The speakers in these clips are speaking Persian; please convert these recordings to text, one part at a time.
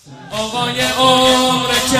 آقای عمر که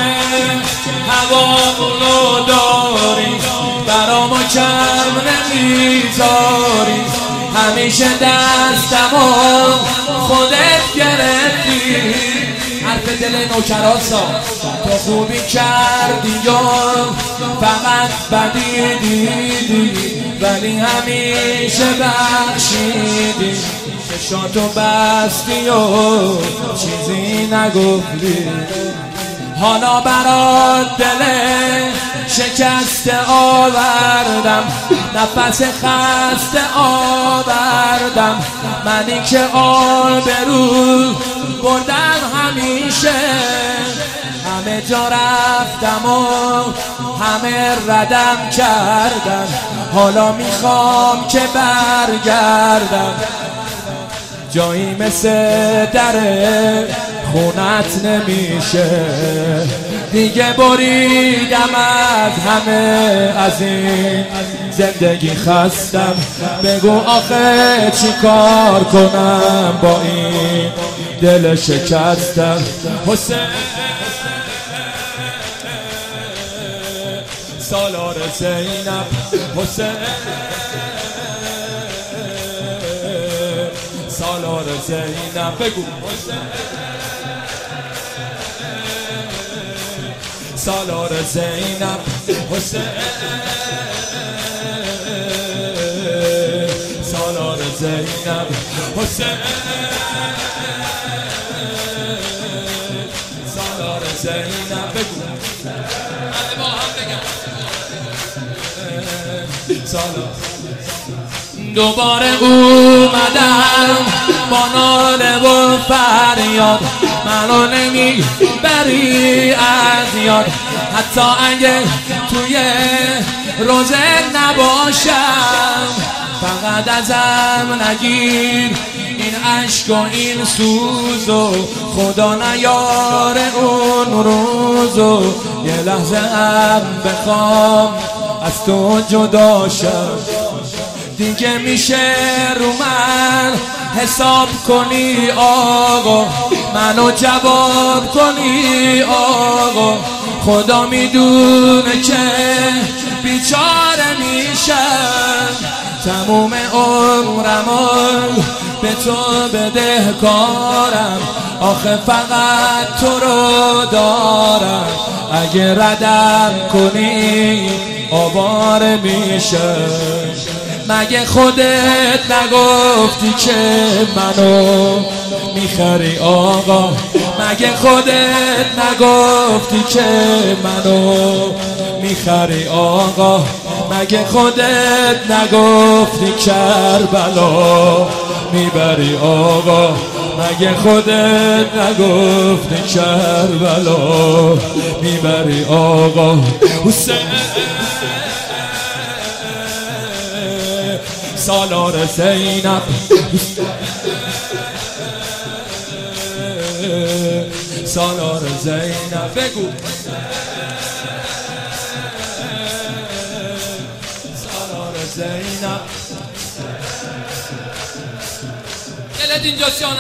هوامونو داری، برامو کم نمیذاری، همیشه دستمو خودت گرفتی. حرف دل نوکراسا تو خوبی کردی یا فقط بدی دیدی، ولی همیشه بخشیدی. چشاتو بستی و چیزی نگفتی. حالا برات دل شکسته آوردم، نفس خسته آوردم. منی که آبرو بردم همیشه، همه جا رفتم و همه ردم کردم. حالا میخوام که برگردم، جایی مثل در خونت نمیشه. دیگه بریدم از همه، از این زندگی خستم. بگو آخه چی کار کنم با این دل شکستم. حسین سالار زینب، حسین سالار زینب. بگو سالار زینب، حسین سالار زینب، حسین سالار زینب. بگو با هم بگم سالار. دوباره اومدم با ناله و فریاد، منو نمیبری از یاد. حتی اگه توی روزه نباشم، فقط ازم نگیر این عشق و این سوزو. خدا نیاره اون روزو، یه لحظه هم بخوام از تو جدا شم. دیگه میشه رو من حساب کنی آقا، منو جواب کنی آقا. خدا میدونه که بیچاره میشم، تموم عمرمو به تو بدهکارم. آخه فقط تو رو دارم، اگه ردم کنی آواره میشم. مگه خودت نگفتی که منو میخری آقا؟ مگه خودت نگفتی که منو میخری آقا؟ مگه خودت نگفتی کربلا میبری آقا؟ مگه خودت نگفتی کربلا میبری آقا؟ حسین سالار زینب، سالار زینب. بگو سالار زینب. دلت اینجاست یا نه؟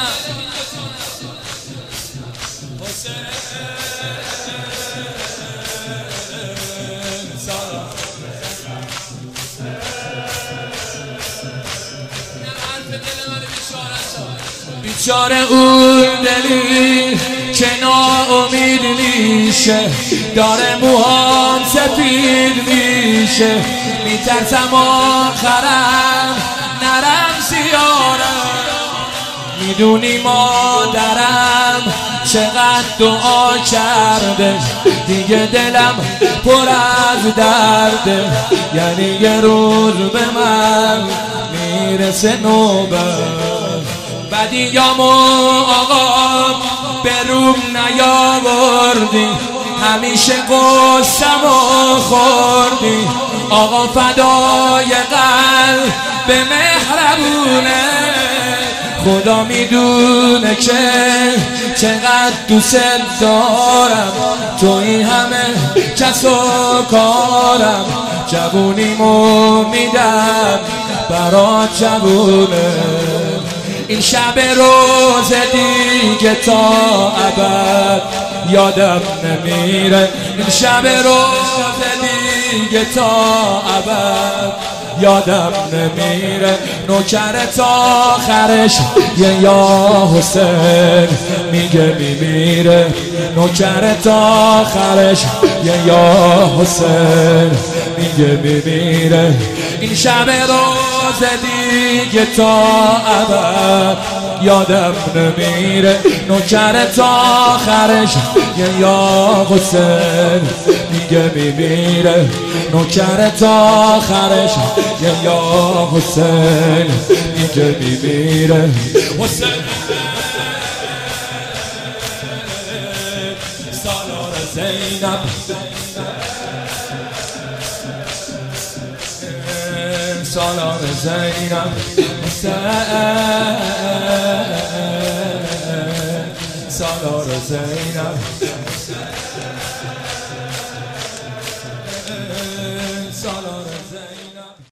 بیچاره اون دلی که ناامید میشه، داره موهام سفید میشه. میترسم آخرم نرم سیارم. میدونی مادرم چقدر دعا کرده، دیگه دلم پر از درده. یعنی یه روز به من میرسه نوبت، بدیامو آقا به روم نیاوردی، همیشه قصه‌مو خوردی. آقا فدای قلب به مهربونه، خدا میدونه که چقدر دوست دارم. تو این همه کس و کارم، جوونیمو میدم برات جوونه. این شب روز دیگه تا ابد یادم نمیره، این شب روز دیگه تا ابد یادم نمیره. نوکرت آخرش یه یا حسین میگه میمیره، نوکرت آخرش یه یا حسین میگه میمیره. این شب روز دیگه تا ابد یادم نمیره، نوکرت آخرش یه یا حسین میگه میمیره، نوکرت آخرش یه یا حسین میگه میمیره. حسین سالار زینب، سالار زینب، سالار زینب،